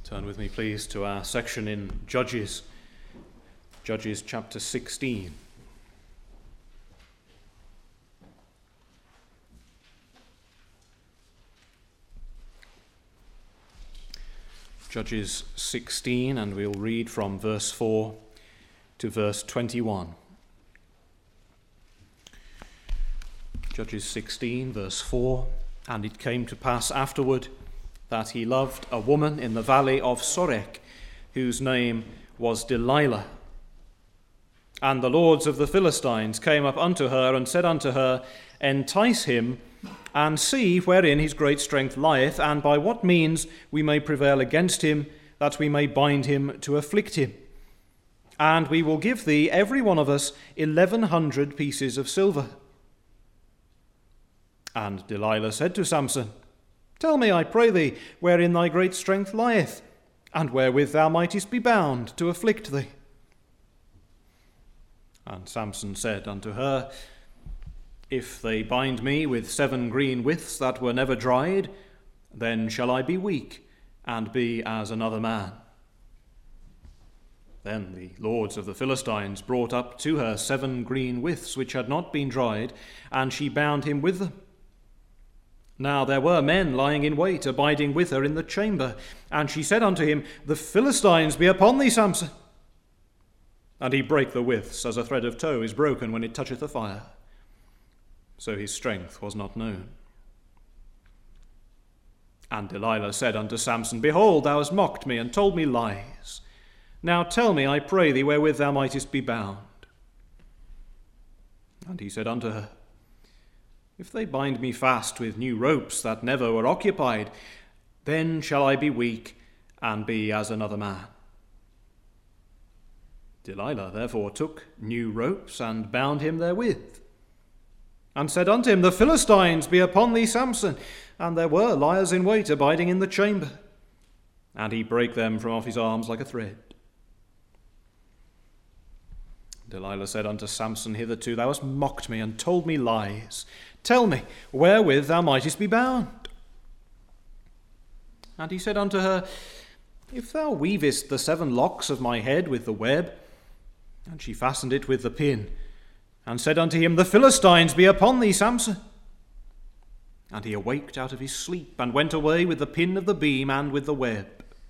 Turn with me, please, to our section in Judges chapter 16. Judges 16, and we'll read from verse 4 to verse 21. Judges 16, verse 4, "And it came to pass afterward that he loved a woman in the valley of Sorek, whose name was Delilah. And the lords of the Philistines came up unto her and said unto her, Entice him, and see wherein his great strength lieth, and by what means we may prevail against him, that we may bind him to afflict him. And we will give thee, every one of us, 1,100 pieces of silver. And Delilah said to Samson, Tell me, I pray thee, wherein thy great strength lieth, and wherewith thou mightest be bound to afflict thee. And Samson said unto her, If they bind me with 7 green withs that were never dried, then shall I be weak, and be as another man. Then the lords of the Philistines brought up to her 7 green withs which had not been dried, and she bound him with them. Now there were men lying in wait, abiding with her in the chamber. And she said unto him, The Philistines be upon thee, Samson. And he brake the withs, as a thread of tow is broken when it toucheth the fire. So his strength was not known. And Delilah said unto Samson, Behold, thou hast mocked me, and told me lies. Now tell me, I pray thee, wherewith thou mightest be bound. And he said unto her, If they bind me fast with new ropes that never were occupied, then shall I be weak, and be as another man. Delilah therefore took new ropes, and bound him therewith, and said unto him, The Philistines be upon thee, Samson. And there were liers in wait, abiding in the chamber. And he brake them from off his arms like a thread. Delilah said unto Samson, Hitherto thou hast mocked me, and told me lies. Tell me, wherewith thou mightest be bound. And he said unto her, If thou weavest the 7 locks of my head with the web. And she fastened it with the pin, and said unto him, The Philistines be upon thee, Samson. And he awaked out of his sleep, and went away with the pin of the beam and with the web.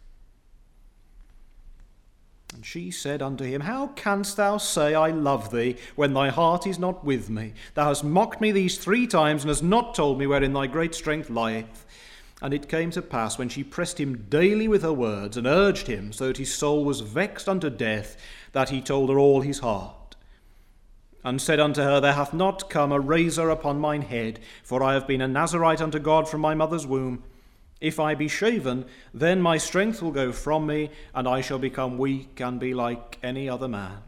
And she said unto him, How canst thou say, I love thee, when thy heart is not with me? Thou hast mocked me these 3 times, and hast not told me wherein thy great strength lieth. And it came to pass, when she pressed him daily with her words, and urged him, so that his soul was vexed unto death, that he told her all his heart. And said unto her, There hath not come a razor upon mine head, for I have been a Nazarite unto God from my mother's womb. If I be shaven, then my strength will go from me, and I shall become weak, and be like any other man.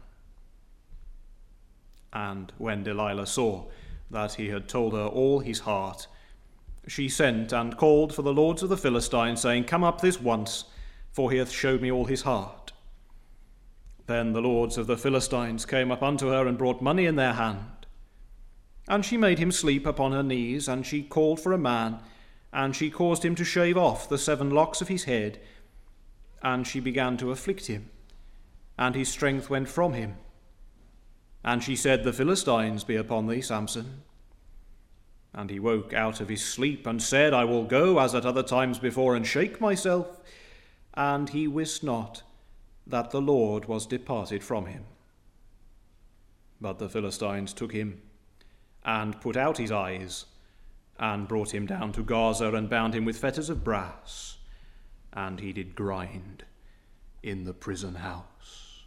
And when Delilah saw that he had told her all his heart, she sent and called for the lords of the Philistines, saying, Come up this once, for he hath showed me all his heart. Then the lords of the Philistines came up unto her, and brought money in their hand. And she made him sleep upon her knees, and she called for a man, and she caused him to shave off the 7 locks of his head, and she began to afflict him, and his strength went from him. And she said, The Philistines be upon thee, Samson. And he woke out of his sleep, and said, I will go as at other times before, and shake myself. And he wist not that the Lord was departed from him. But the Philistines took him, and put out his eyes, and brought him down to Gaza, and bound him with fetters of brass, and he did grind in the prison house.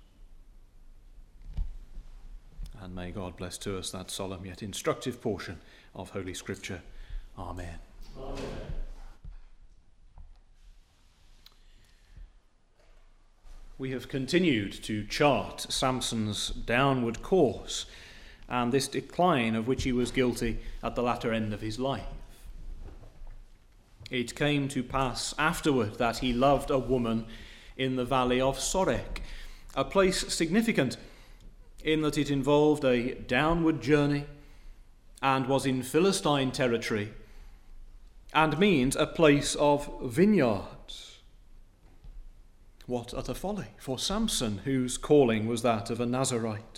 And may God bless to us that solemn yet instructive portion of Holy Scripture. Amen. Amen. We have continued to chart Samson's downward course, and this decline of which he was guilty at the latter end of his life. It came to pass afterward that he loved a woman in the valley of Sorek, a place significant in that it involved a downward journey and was in Philistine territory and means a place of vineyards. What utter folly for Samson, whose calling was that of a Nazarite.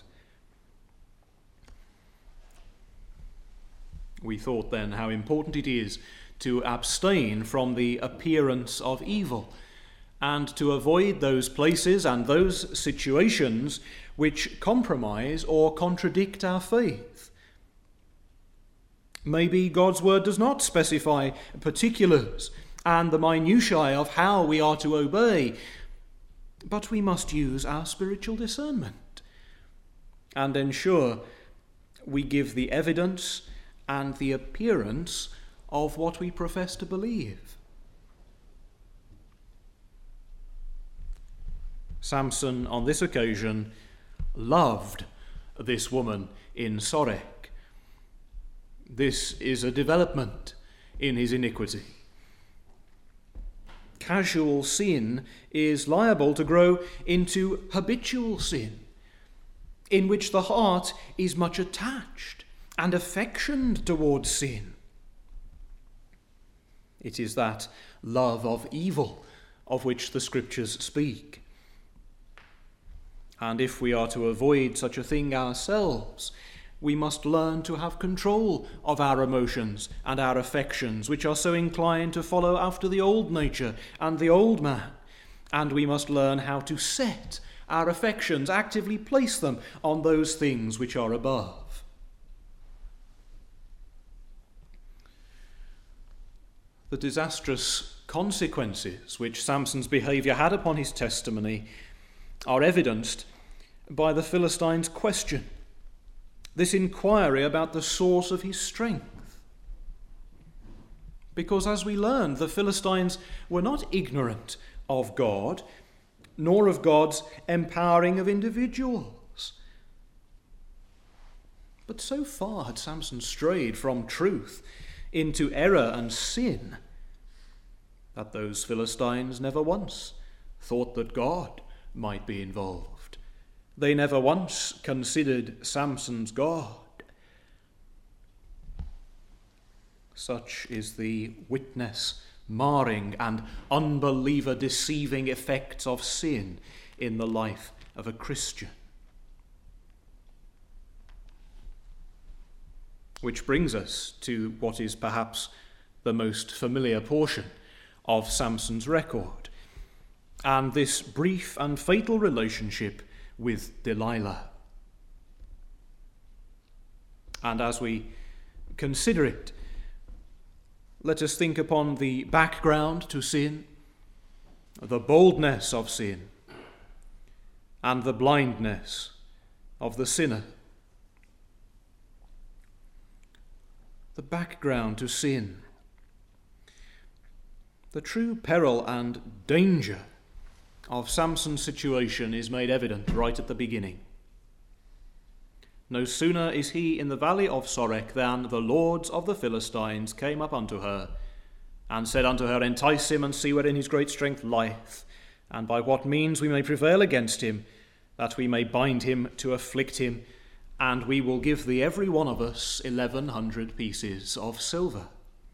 We thought then how important it is to abstain from the appearance of evil and to avoid those places and those situations which compromise or contradict our faith. Maybe God's word does not specify particulars and the minutiae of how we are to obey, but we must use our spiritual discernment and ensure we give the evidence and the appearance of what we profess to believe. Samson, on this occasion, loved this woman in Sorek. This is a development in his iniquity. Casual sin is liable to grow into habitual sin, in which the heart is much attached and affectioned towards sin. It is that love of evil of which the Scriptures speak. And if we are to avoid such a thing ourselves, we must learn to have control of our emotions and our affections, which are so inclined to follow after the old nature and the old man. And we must learn how to set our affections, actively place them on those things which are above. The disastrous consequences which Samson's behaviour had upon his testimony are evidenced by the Philistines' question, this inquiry about the source of his strength. Because as we learned, the Philistines were not ignorant of God, nor of God's empowering of individuals. But so far had Samson strayed from truth into error and sin that those Philistines never once thought that God might be involved. They never once considered Samson's God. Such is the witness marring and unbeliever deceiving effects of sin in the life of a Christian. Which brings us to what is perhaps the most familiar portion of Samson's record, and this brief and fatal relationship with Delilah. And as we consider it, let us think upon the background to sin, the boldness of sin, and the blindness of the sinner. The background to sin. The true peril and danger of Samson's situation is made evident right at the beginning. No sooner is he in the valley of Sorek than the lords of the Philistines came up unto her, and said unto her, Entice him, and see wherein his great strength lieth, and by what means we may prevail against him, that we may bind him to afflict him, and we will give thee every one of us 1,100 pieces of silver.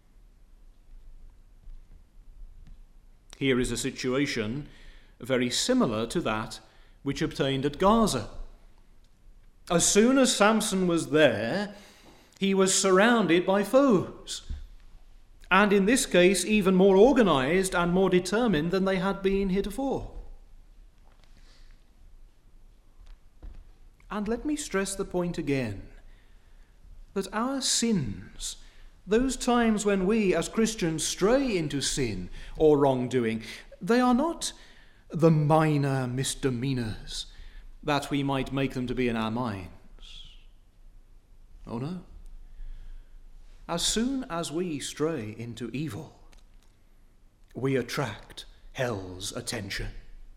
Here is a situation very similar to that which obtained at Gaza. As soon as Samson was there, he was surrounded by foes, and in this case even more organized and more determined than they had been heretofore. And let me stress the point again, that our sins, those times when we as Christians stray into sin or wrongdoing, they are not the minor misdemeanors that we might make them to be in our minds. Oh no. As soon as we stray into evil, we attract hell's attention.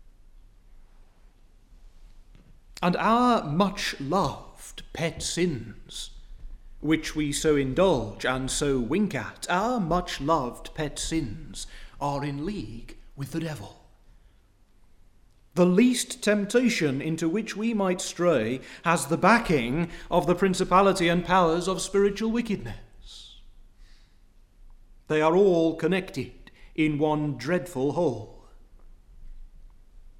And our much-loved pet sins, which we so indulge and so wink at, our much-loved pet sins are in league with the devil. The least temptation into which we might stray has the backing of the principality and powers of spiritual wickedness. They are all connected in one dreadful whole.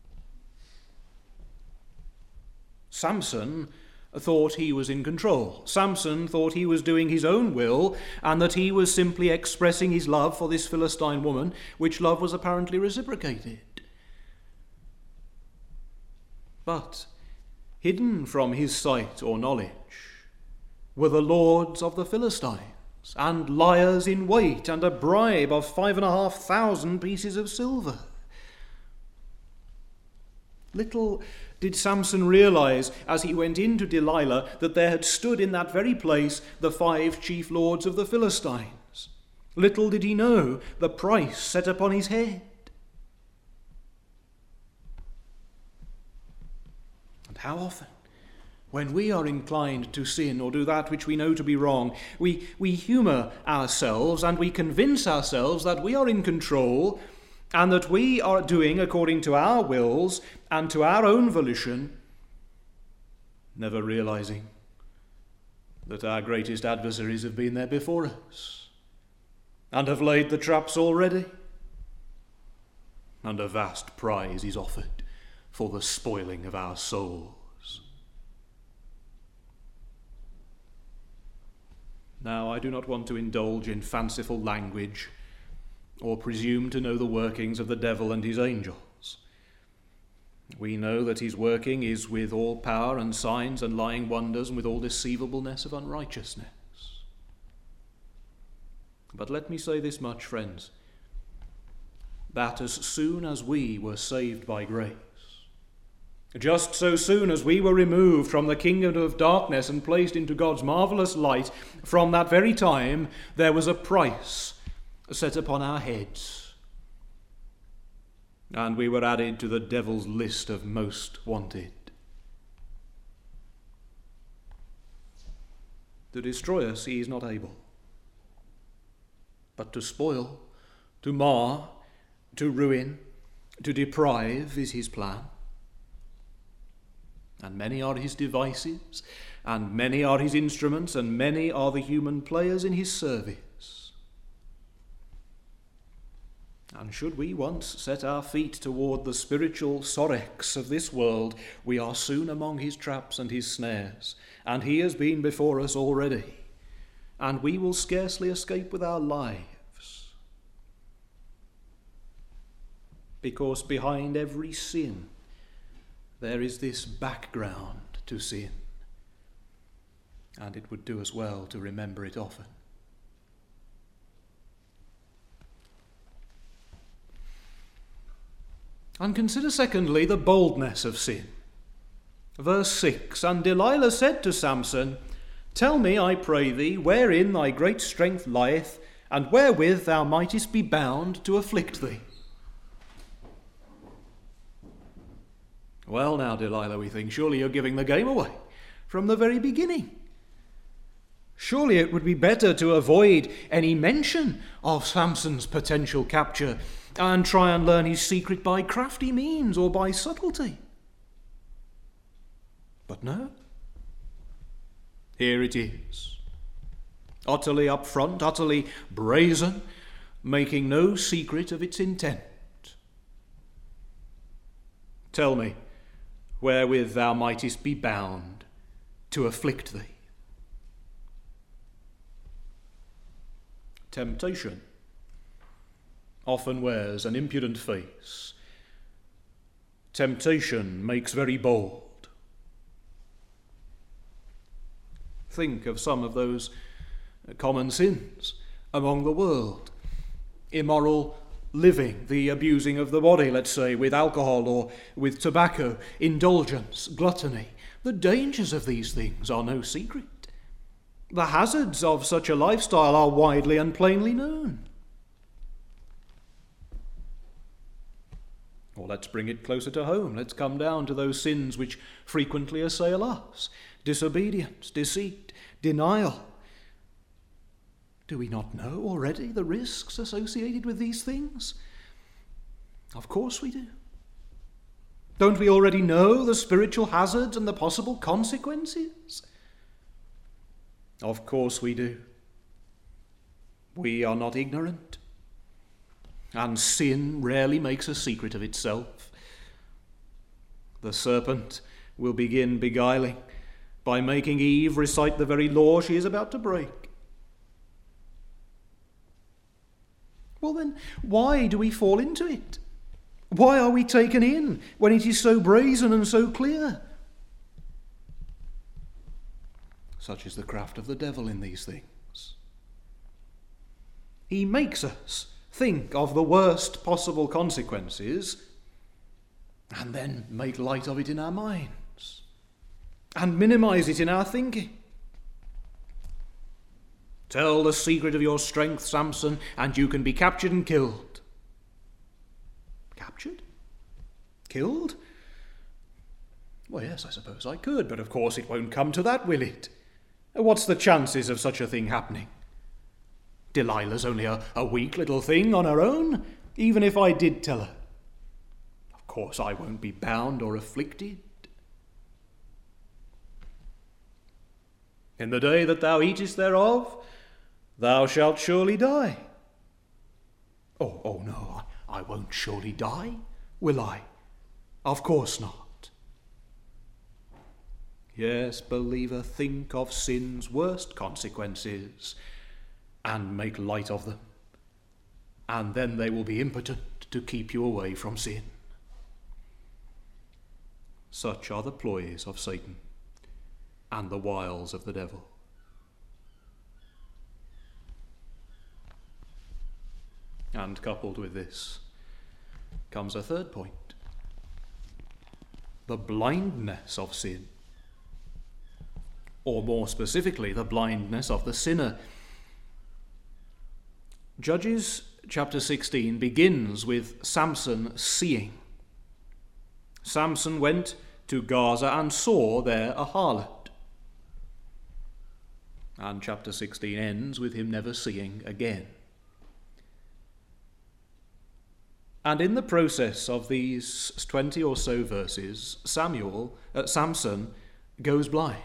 Samson thought he was in control. Samson thought he was doing his own will, and that he was simply expressing his love for this Philistine woman, which love was apparently reciprocated. But hidden from his sight or knowledge were the lords of the Philistines, and liars in wait, and a bribe of 5,500 pieces of silver. Little did Samson realize, as he went into Delilah, that there had stood in that very place the 5 chief lords of the Philistines. Little did he know the price set upon his head. And how often, when we are inclined to sin or do that which we know to be wrong, we humour ourselves and we convince ourselves that we are in control and that we are doing according to our wills and to our own volition, never realizing that our greatest adversaries have been there before us and have laid the traps already, and a vast prize is offered for the spoiling of our souls. Now, I do not want to indulge in fanciful language or presume to know the workings of the devil and his angels. We know that his working is with all power and signs and lying wonders and with all deceivableness of unrighteousness. But let me say this much, friends, that as soon as we were saved by grace, just so soon as we were removed from the kingdom of darkness and placed into God's marvelous light, from that very time there was a price set upon our heads, and we were added to the devil's list of most wanted. To destroy us he is not able, but to spoil, to mar, to ruin, to deprive is his plan. And many are his devices, and many are his instruments, and many are the human players in his service. And should we once set our feet toward the spiritual sorex of this world, we are soon among his traps and his snares, and he has been before us already, and we will scarcely escape with our lives. Because behind every sin, there is this background to sin, and it would do us well to remember it often. And consider secondly the boldness of sin. Verse 6, and Delilah said to Samson, Tell me, I pray thee, wherein thy great strength lieth, and wherewith thou mightest be bound to afflict thee. Well now, Delilah, we think, surely you're giving the game away from the very beginning. Surely it would be better to avoid any mention of Samson's potential capture and try and learn his secret by crafty means or by subtlety. But no. Here it is, utterly upfront, utterly brazen, making no secret of its intent. Tell me, wherewith thou mightest be bound to afflict thee. Temptation often wears an impudent face. Temptation makes very bold. Think of some of those common sins among the world. Immoral living, the abusing of the body, let's say, with alcohol or with tobacco, indulgence, gluttony. The dangers of these things are no secret. The hazards of such a lifestyle are widely and plainly known. Or let's bring it closer to home. Let's come down to those sins which frequently assail us. Disobedience, deceit, denial. Do we not know already the risks associated with these things? Of course we do. Don't we already know the spiritual hazards and the possible consequences? Of course we do. We are not ignorant. And sin rarely makes a secret of itself. The serpent will begin beguiling by making Eve recite the very law she is about to break. Well then, why do we fall into it? Why are we taken in when it is so brazen and so clear? Such is the craft of the devil in these things. He makes us think of the worst possible consequences and then make light of it in our minds and minimize it in our thinking. Tell the secret of your strength, Samson, and you can be captured and killed. Captured? Killed? Well, yes, I suppose I could, but of course it won't come to that, will it? What's the chances of such a thing happening? Delilah's only a weak little thing on her own, even if I did tell her. Of course I won't be bound or afflicted. In the day that thou eatest thereof, thou shalt surely die. Oh no, I won't surely die, will I? Of course not. Yes, believer, think of sin's worst consequences and make light of them, and then they will be impotent to keep you away from sin. Such are the ploys of Satan and the wiles of the devil. And coupled with this comes a third point: the blindness of sin, or more specifically, the blindness of the sinner. Judges chapter 16 begins with Samson seeing. Samson went to Gaza and saw there a harlot. And chapter 16 ends with him never seeing again. And in the process of these 20 or so verses, Samson goes blind.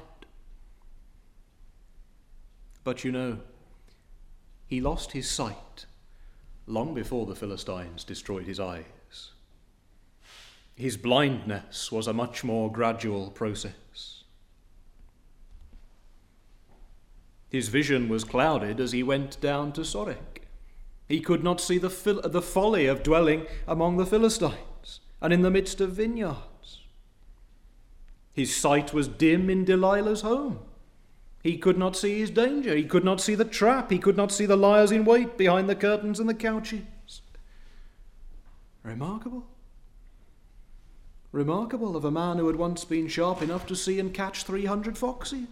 But you know, he lost his sight long before the Philistines destroyed his eyes. His blindness was a much more gradual process. His vision was clouded as he went down to Sorek. He could not see the folly of dwelling among the Philistines and in the midst of vineyards. His sight was dim in Delilah's home. He could not see his danger. He could not see the trap. He could not see the liars in wait behind the curtains and the couches. Remarkable. Remarkable of a man who had once been sharp enough to see and catch 300 foxes.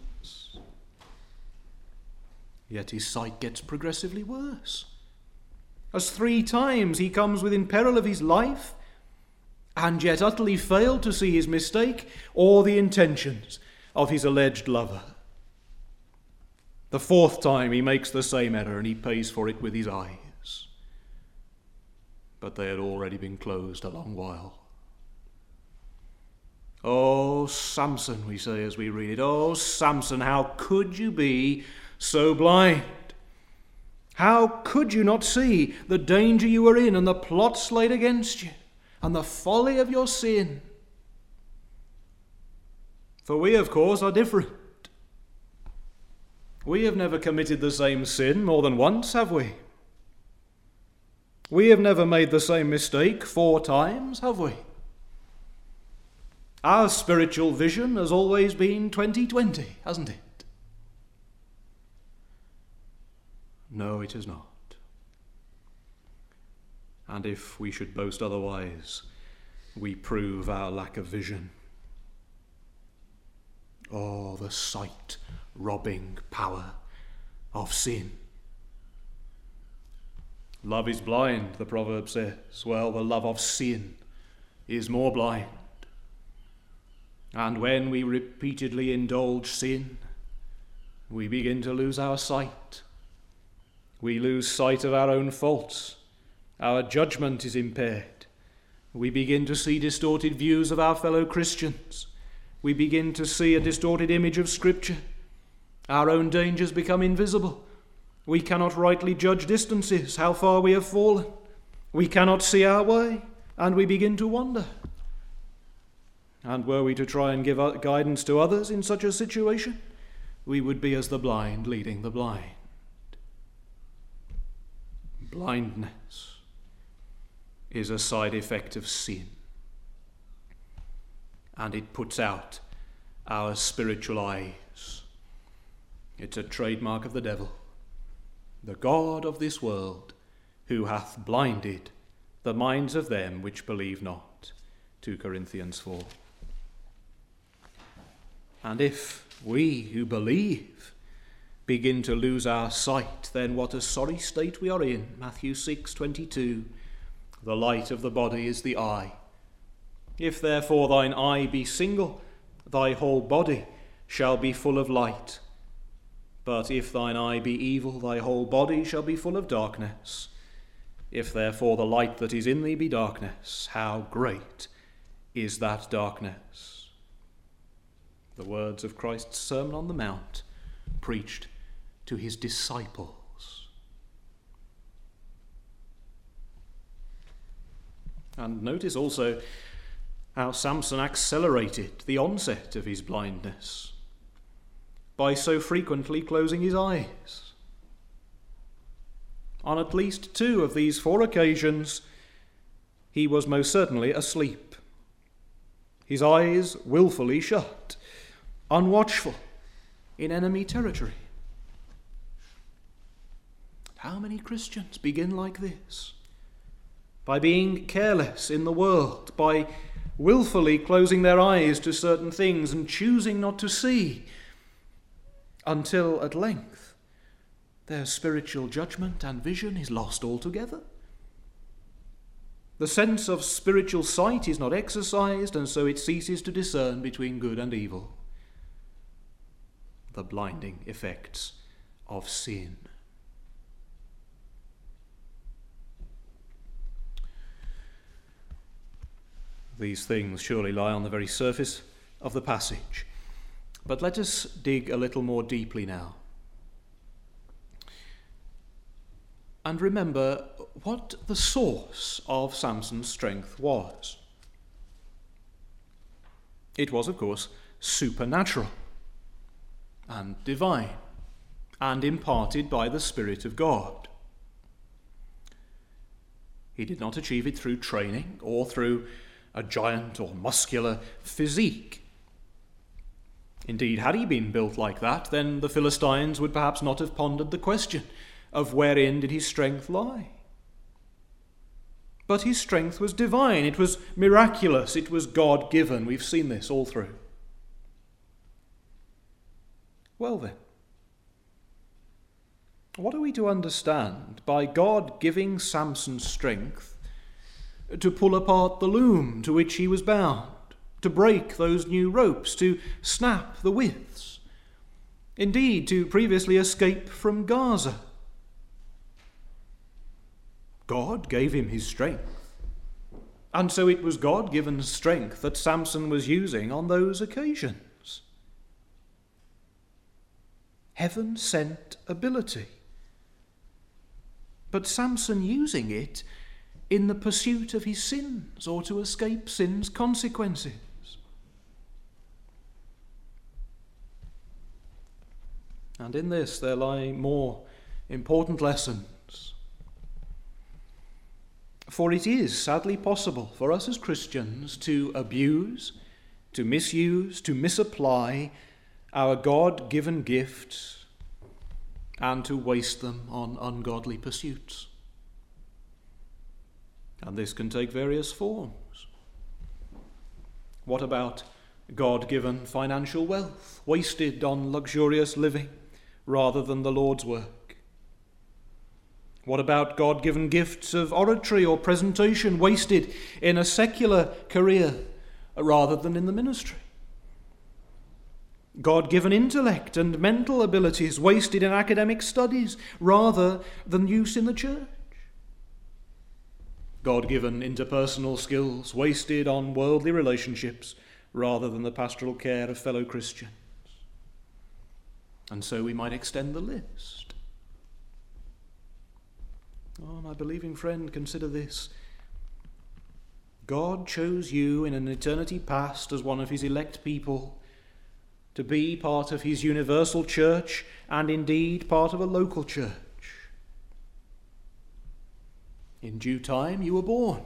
Yet his sight gets progressively worse, as 3 times he comes within peril of his life, and yet utterly failed to see his mistake or the intentions of his alleged lover. The 4th time he makes the same error, and he pays for it with his eyes. But they had already been closed a long while. Oh, Samson, we say as we read it, oh, Samson, how could you be so blind? How could you not see the danger you were in and the plots laid against you and the folly of your sin? For we, of course, are different. We have never committed the same sin more than once, have we? We have never made the same mistake 4 times, have we? Our spiritual vision has always been 20/20, hasn't it? No, it has not. And if we should boast otherwise, we prove our lack of vision. Oh, the sight-robbing power of sin. Love is blind, the proverb says. Well, the love of sin is more blind. And when we repeatedly indulge sin, we begin to lose our sight. We lose sight of our own faults. Our judgment is impaired. We begin to see distorted views of our fellow Christians. We begin to see a distorted image of Scripture. Our own dangers become invisible. We cannot rightly judge distances, how far we have fallen. We cannot see our way, and we begin to wander. And were we to try and give guidance to others in such a situation, we would be as the blind leading the blind. Blindness is a side effect of sin, and it puts out our spiritual eyes. It's a trademark of the devil, the god of this world, who hath blinded the minds of them which believe not. 2 Corinthians 4. And if we who believe begin to lose our sight, then what a sorry state we are in. Matthew 6:22. The light of the body is the eye. If therefore thine eye be single, thy whole body shall be full of light. But if thine eye be evil, thy whole body shall be full of darkness. If therefore the light that is in thee be darkness, how great is that darkness? The words of Christ's Sermon on the Mount, preached to his disciples. And notice also how Samson accelerated the onset of his blindness by so frequently closing his eyes. On at least 2 of these 4 occasions, he was most certainly asleep, his eyes willfully shut, unwatchful, in enemy territory. How many Christians begin like this? By being careless in the world, by willfully closing their eyes to certain things and choosing not to see, until at length their spiritual judgment and vision is lost altogether. The sense of spiritual sight is not exercised, and so it ceases to discern between good and evil. The blinding effects of sin. These things surely lie on the very surface of the passage. But let us dig a little more deeply now. And remember what the source of Samson's strength was. It was, of course, supernatural and divine and imparted by the Spirit of God. He did not achieve it through training or through a giant or muscular physique. Indeed, had he been built like that, then the Philistines would perhaps not have pondered the question of wherein did his strength lie. But his strength was divine, it was miraculous, it was God-given. We've seen this all through. Well then, what are we to understand by God giving Samson strength to pull apart the loom to which he was bound, to break those new ropes, to snap the withes, indeed to previously escape from Gaza? God gave him his strength, and so it was God-given strength that Samson was using on those occasions. Heaven-sent ability, but Samson using it in the pursuit of his sins or to escape sin's consequences. And in this there lie more important lessons. For it is sadly possible for us as Christians to abuse, to misuse, to misapply our God-given gifts and to waste them on ungodly pursuits. And this can take various forms. What about God-given financial wealth, wasted on luxurious living rather than the Lord's work? What about God-given gifts of oratory or presentation, wasted in a secular career rather than in the ministry? God-given intellect and mental abilities, wasted in academic studies rather than use in the church? God-given interpersonal skills, wasted on worldly relationships rather than the pastoral care of fellow Christians. And so we might extend the list. Oh, my believing friend, consider this. God chose you in an eternity past as one of his elect people, to be part of his universal church and indeed part of a local church. In due time you were born,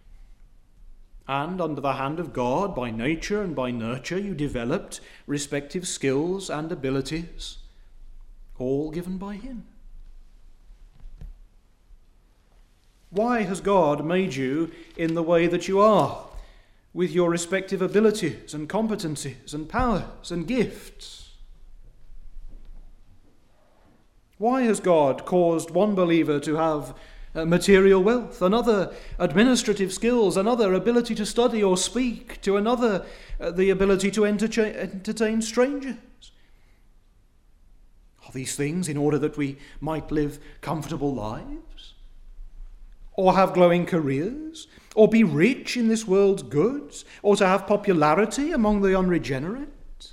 and under the hand of God, by nature and by nurture, you developed respective skills and abilities, all given by him. Why has God made you in the way that you are, with your respective abilities and competencies and powers and gifts? Why has God caused one believer to have material wealth, another administrative skills, another ability to study or speak, to another the ability to entertain strangers? Are these things in order that we might live comfortable lives? Or have glowing careers? Or be rich in this world's goods? Or to have popularity among the unregenerate?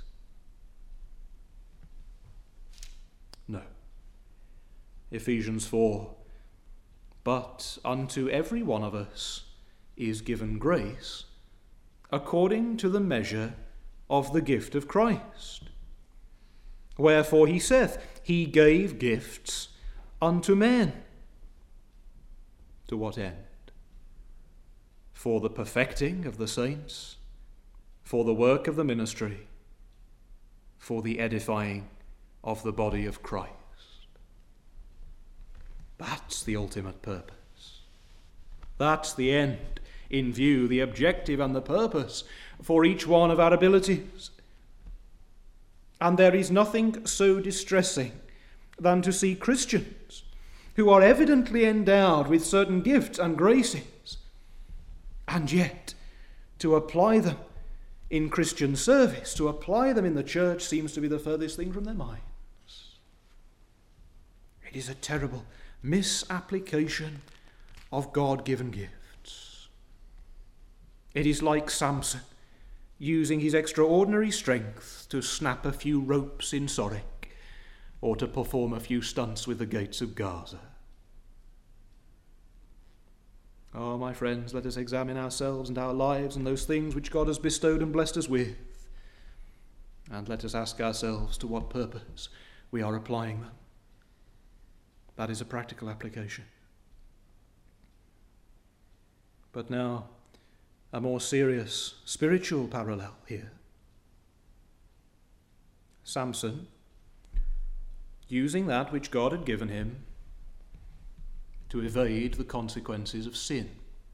No. Ephesians 4. But unto every one of us is given grace according to the measure of the gift of Christ. Wherefore he saith, he gave gifts unto men. To what end? For the perfecting of the saints, for the work of the ministry, for the edifying of the body of Christ. That's the ultimate purpose. That's the end in view, the objective and the purpose for each one of our abilities. And there is nothing so distressing than to see Christians who are evidently endowed with certain gifts and graces, and yet to apply them in Christian service, to apply them in the church, seems to be the furthest thing from their minds. It is a terrible misapplication of God-given gifts. It is like Samson using his extraordinary strength to snap a few ropes in Sorek, or to perform a few stunts with the gates of Gaza. Oh, my friends, let us examine ourselves and our lives and those things which God has bestowed and blessed us with, and let us ask ourselves to what purpose we are applying them. That is a practical application. But now, a more serious spiritual parallel here. Samson, using that which God had given him to evade the consequences of sin.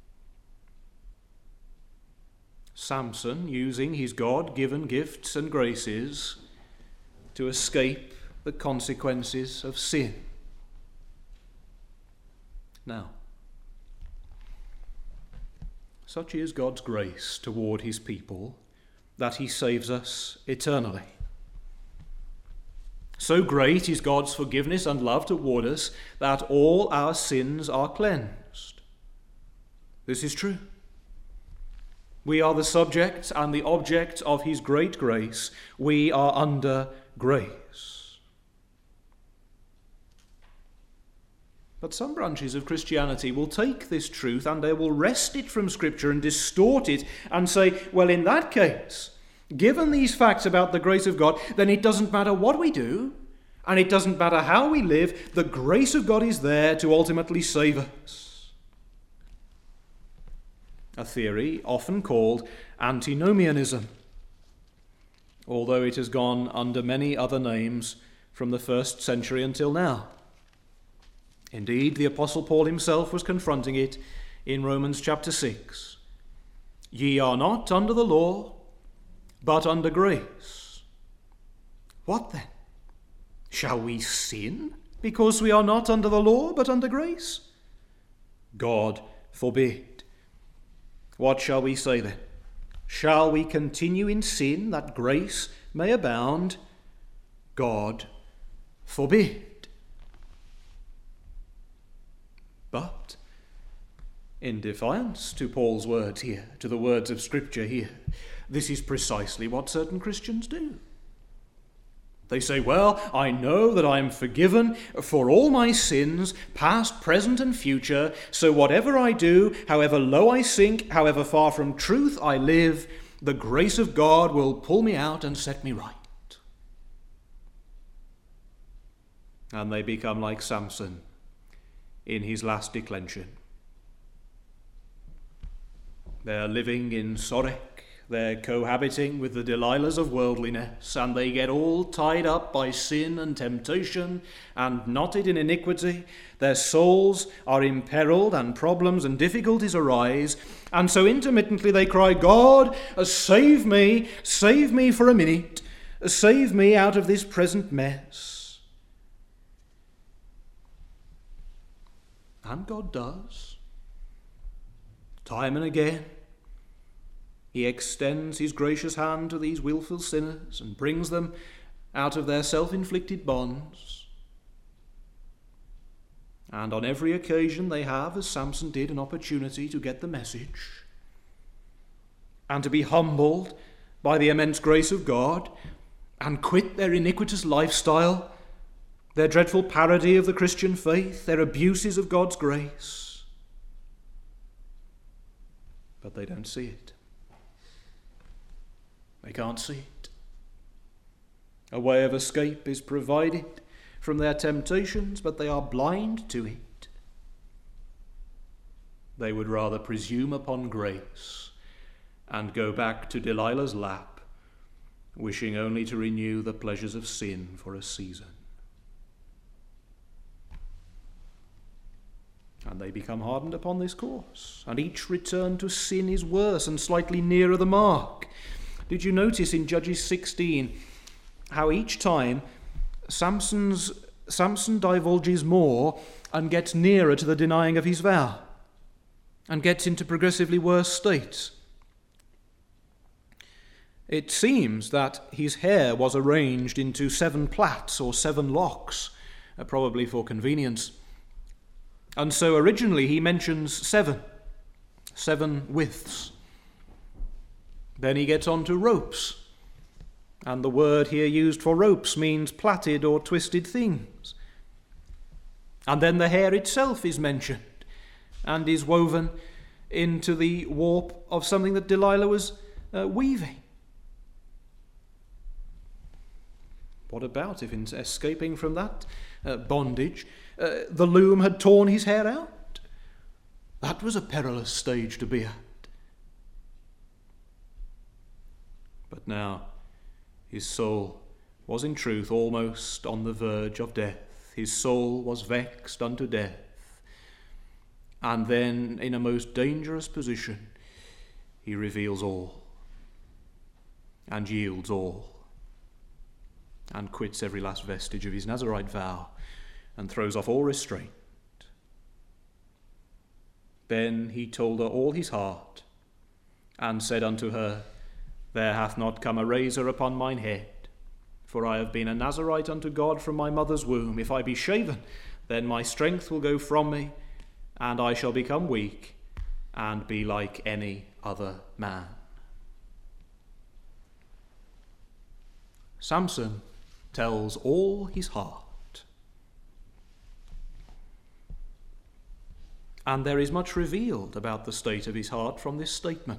Samson, using his God-given gifts and graces to escape the consequences of sin. Now, such is God's grace toward his people that he saves us eternally. So great is God's forgiveness and love toward us that all our sins are cleansed. This is true. We are the subject and the object of his great grace. We are under grace. But some branches of Christianity will take this truth and they will wrest it from Scripture and distort it and say, well, in that case, given these facts about the grace of God, then it doesn't matter what we do, and it doesn't matter how we live, the grace of God is there to ultimately save us. A theory often called antinomianism, although it has gone under many other names from the 1st century until now. Indeed, the Apostle Paul himself was confronting it in Romans chapter 6. Ye are not under the law, but under grace. What then? Shall we sin because we are not under the law, but under grace? God forbid. What shall we say then? Shall we continue in sin that grace may abound? God forbid. But, in defiance to Paul's words here, to the words of Scripture here, this is precisely what certain Christians do. They say, well, I know that I am forgiven for all my sins, past, present, and future, so whatever I do, however low I sink, however far from truth I live, the grace of God will pull me out and set me right. And they become like Samson in his last declension. They're living in Sorek, they're cohabiting with the Delilahs of worldliness, and they get all tied up by sin and temptation and knotted in iniquity. Their souls are imperiled and problems and difficulties arise, and so intermittently they cry, God, save me for a minute, save me out of this present mess. And God does. Time and again, he extends his gracious hand to these willful sinners and brings them out of their self-inflicted bonds. And on every occasion they have, as Samson did, an opportunity to get the message and to be humbled by the immense grace of God and quit their iniquitous lifestyle, their dreadful parody of the Christian faith, their abuses of God's grace. But they don't see it. They can't see it. A way of escape is provided from their temptations, but they are blind to it. They would rather presume upon grace and go back to Delilah's lap, wishing only to renew the pleasures of sin for a season. And they become hardened upon this course, and each return to sin is worse and slightly nearer the mark. Did you notice in Judges 16 how each time Samson divulges more and gets nearer to the denying of his vow and gets into progressively worse states? It seems that his hair was arranged into 7 plaits or 7 locks, probably for convenience. And so originally he mentions 7 widths. Then he gets on to ropes, and the word here used for ropes means plaited or twisted things. And then the hair itself is mentioned and is woven into the warp of something that Delilah was weaving. What about if in escaping from that bondage, the loom had torn his hair out? That was a perilous stage to be at. But now his soul was in truth almost on the verge of death. His soul was vexed unto death. And then, in a most dangerous position, he reveals all and yields all and quits every last vestige of his Nazirite vow and throws off all restraint. Then he told her all his heart and said unto her, There hath not come a razor upon mine head, for I have been a Nazirite unto God from my mother's womb. If I be shaven, then my strength will go from me, and I shall become weak, and be like any other man. Samson tells all his heart. And there is much revealed about the state of his heart from this statement,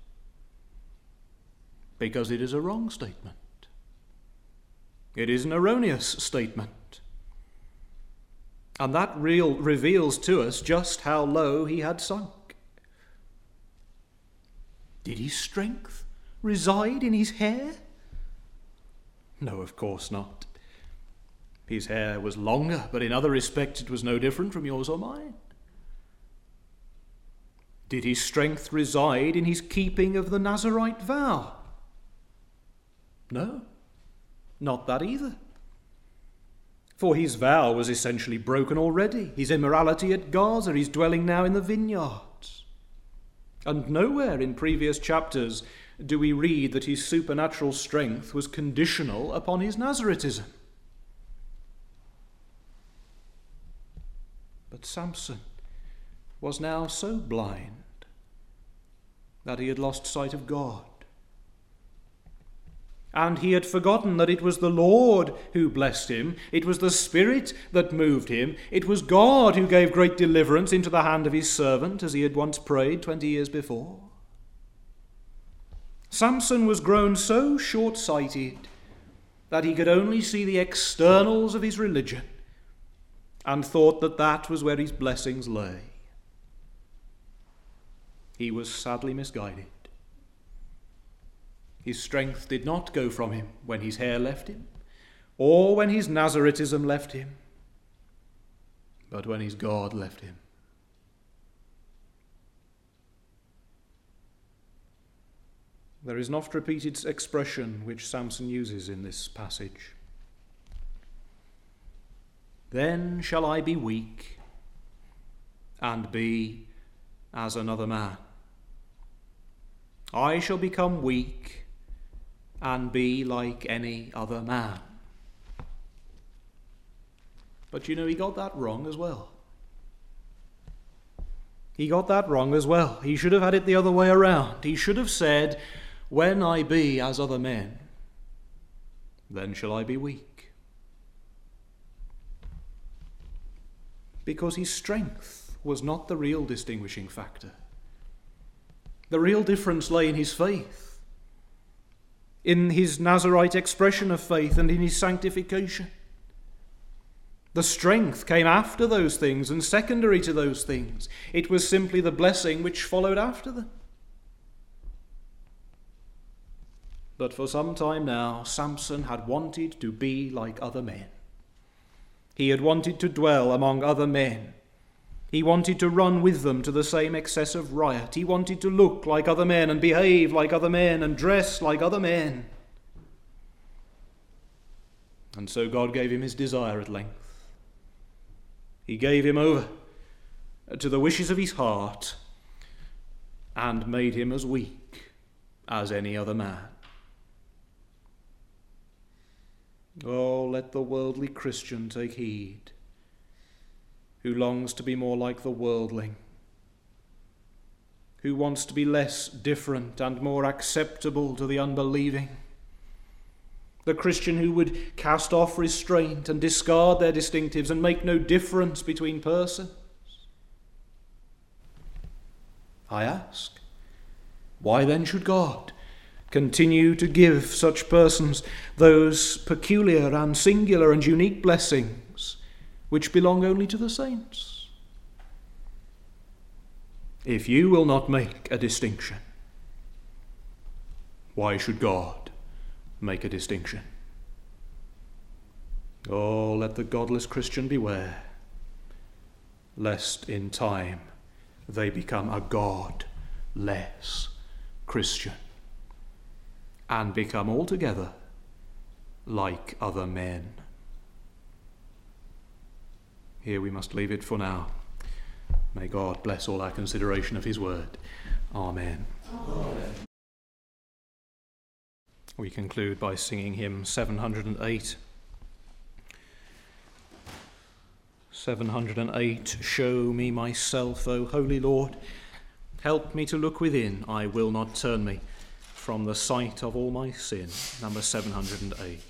because it is a wrong statement. It is an erroneous statement. And that reveals to us just how low he had sunk. Did his strength reside in his hair? No, of course not. His hair was longer, but in other respects it was no different from yours or mine. Did his strength reside in his keeping of the Nazirite vow? No, not that either. For his vow was essentially broken already. His immorality at Gaza, his dwelling now in the vineyards. And nowhere in previous chapters do we read that his supernatural strength was conditional upon his Naziritism. But Samson was now so blind that he had lost sight of God. And he had forgotten that it was the Lord who blessed him. It was the Spirit that moved him. It was God who gave great deliverance into the hand of his servant, as he had once prayed 20 years before. Samson was grown so short-sighted that he could only see the externals of his religion and thought that that was where his blessings lay. He was sadly misguided. His strength did not go from him when his hair left him, or when his Nazaritism left him, but when his God left him. There is an oft-repeated expression which Samson uses in this passage. Then shall I be weak and be as another man. I shall become weak and be like any other man. But you know, he got that wrong as well. He got that wrong as well. He should have had it the other way around. He should have said, when I be as other men, then shall I be weak. Because his strength was not the real distinguishing factor. The real difference lay in his faith, in his Nazarite expression of faith and in his sanctification. The strength came after those things and secondary to those things. It was simply the blessing which followed after them. But for some time now, Samson had wanted to be like other men. He had wanted to dwell among other men. He wanted to run with them to the same excess of riot. He wanted to look like other men and behave like other men and dress like other men. And so God gave him his desire at length. He gave him over to the wishes of his heart and made him as weak as any other man. Oh, let the worldly Christian take heed, who longs to be more like the worldling, who wants to be less different and more acceptable to the unbelieving, the Christian who would cast off restraint and discard their distinctives and make no difference between persons. I ask, why then should God continue to give such persons those peculiar and singular and unique blessings which belong only to the saints? If you will not make a distinction, why should God make a distinction? Oh, let the godless Christian beware, lest in time they become a godless Christian and become altogether like other men. Here we must leave it for now. May God bless all our consideration of his word. Amen. Amen. We conclude by singing hymn 708. 708, show me myself, O Holy Lord. Help me to look within, I will not turn me from the sight of all my sin. Number 708.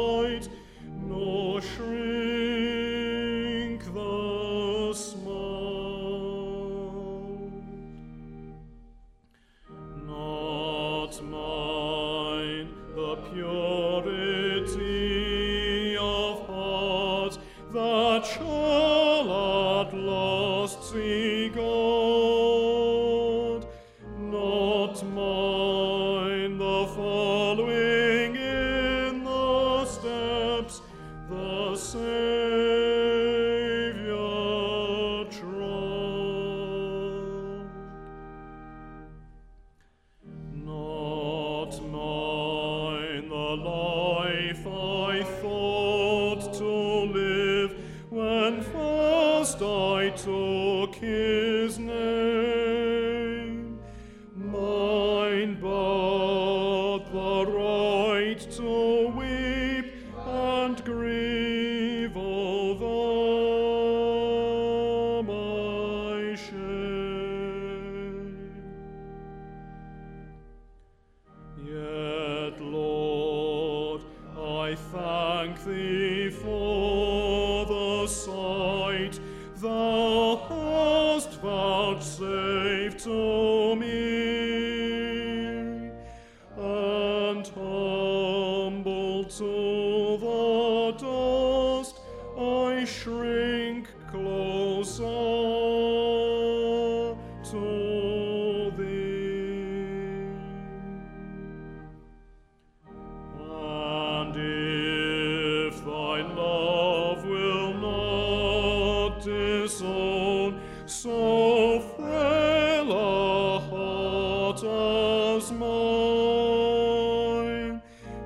Shrink the smile. that shall at last see God, not mine the following in the steps the Saviour trod. Not mine the life I thought to live when first I took his name. Mine but the right to weep and grieve over my shame. Yet, Lord, I thank thee for the sight thou hast vouchsafed to me, and humble to the dust, I shrink closer to thee. And if thy love will not disown so frail a heart as mine,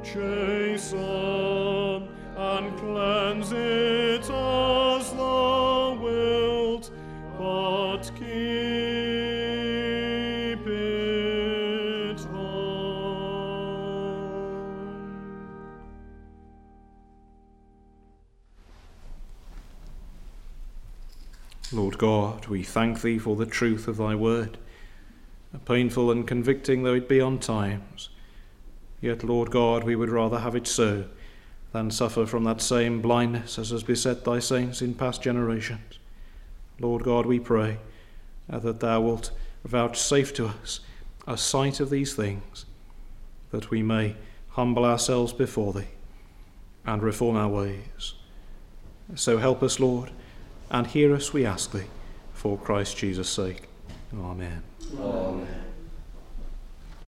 chasten and cleanse it as thou wilt, but keep it thine. Lord God, we thank thee for the truth of thy word, painful and convicting though it be on times. Yet, Lord God, we would rather have it so than suffer from that same blindness as has beset thy saints in past generations. Lord God, we pray that thou wilt vouchsafe to us a sight of these things, that we may humble ourselves before thee and reform our ways. So help us, Lord, and hear us, we ask thee, for Christ Jesus' sake. Amen. Amen.